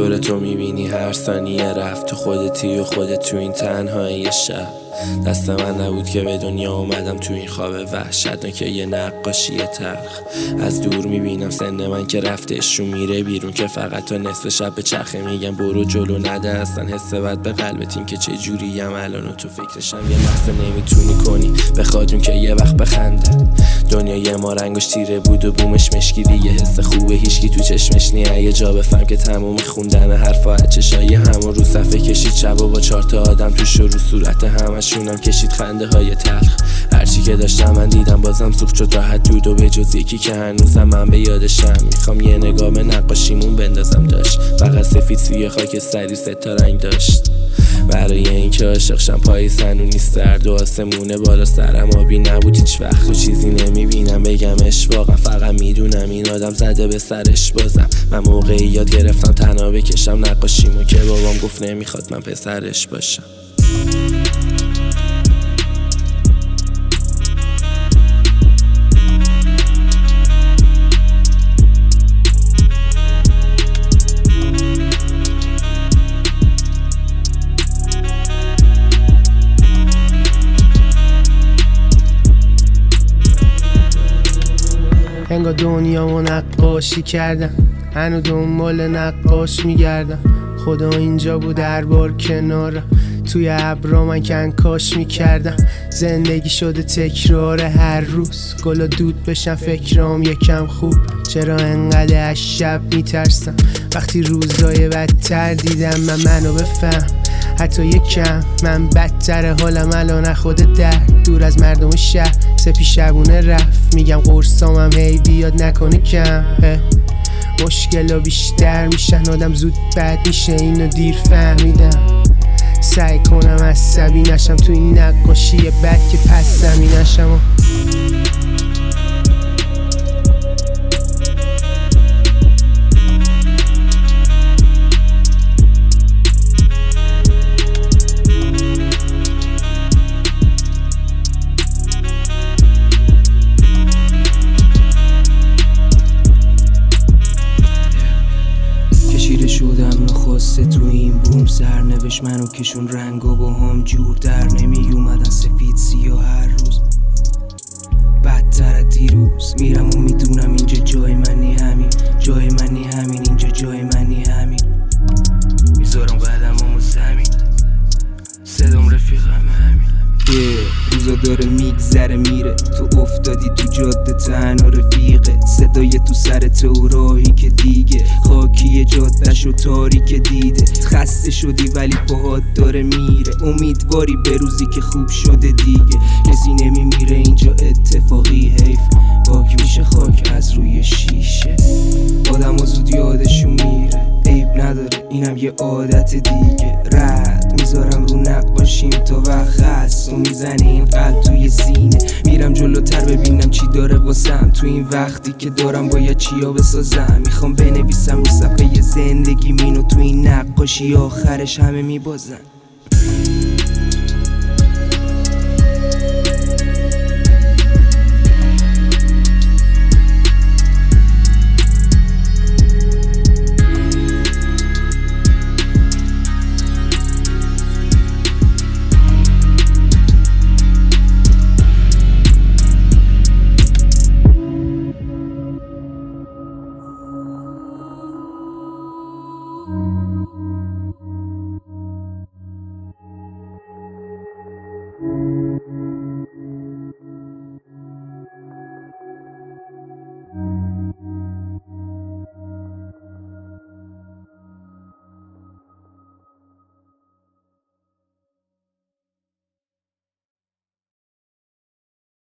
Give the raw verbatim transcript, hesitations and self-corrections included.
دور تو میبینی هر ثانیه رفت، تو خودتی و خودت تو این تنهایی شب. دست من نبود که به دنیا اومدم تو این خواب وحشتناک یه نقاشی تلخ. از دور میبینم سن من که رفته اشو میره بیرون، که فقط تا نصف شب به چرخه میگم برو جلو نده اصلا حس بد به قلبت این که چه جوریم الان و تو فکرشم یه لحظه نمیتونی کنی بخواد اون که یه وقت بخنده. دنیای ما رنگش تیره بود و بومش مشکی، دیگه حس خوبه هیچکی تو چشمش نیه. یه جا بفهم که تموم خوندن حرفا چشای همون رو صفحه کشید شب و با چهار تا آدم تو شروع صورت همشونم کشید خنده های تلخ. هرچی که داشتم من دیدم بازم سوخت شد راحت دود و به جز یکی که هنوزم من به یادشم. میخوام یه نگاه به نقاشیمون بندازم، داشت فقط سفید سوی خاکستری سه تا رنگ داشت. برای اینکه عاشق شم پای سنونی سرد و آسمونه بالا سرم آبی نبود هیچ وقت و چیزی نمیبینم بگمش واقعا. فقط میدونم این آدم زده به سرش بازم. من موقعی یاد گرفتم تنها بکشم نقاشیمو که بابام گفت نمیخواد من پسرش باشم. انگار دنیامو نقاشی کردم، هنو دنبال نقاش میگردم. خدا اینجا بود هر بار کنارم، توی ابرا من کنکاش میکردم. زندگی شده تکرار هر روز، گلا دود بشن فکرام یکم خوب. چرا انقدر از شب میترسم وقتی روزای بدتر دیدم؟ من منو بفهم حتی یکم، من بدتر حالم الان خود در دور از مردم شهر. سپی شبونه رفت میگم قرصامم هی بیاد نکنه کم. مشکل ها بیشتر میشن آدم زود بد میشه، اینو دیر فهمیدم. سعی کنم عصبی نشم تو این نقاشی بد که پس زمین نشم. شدم نخواسته تو این بوم، سرنوشت منو کشون رنگا با هم جور در نمی اومدن سفید سیاه هر روز بدتر از دیروز. میرم و میدونم اینجا جای منی همین، جای منی همین، اینجا جای منی همین. میذارم قدمامو زمین، صدام رفیقم همین. یه روزا داره میگذره میره، تو افتادی تو جاده تنها رفیقه. صدای تو سرت و راهی که دیگه خاکی جادهش و تاریک دیده. خسته شدی ولی پاهات داره میره، امیدواری به روزی که خوب شده دیگه. کسی نمیمیره اینجا اتفاقی، حیف پاک میشه خاک از روی شیشه. آدم ها زود یادشون میره، عیب نداره اینم یه عادت دیگه. رد میذارم رو نقاشیم تا وقت هست و میزنه این قلب توی سینه. میرم جلوتر ببینم چی داره واسم تو این وقتی که دارم باید چیا بسازم. میخوام بنویسم رو صفحه زندگی مینو تو این نقاشی آخرش همه میبازن. Thank you.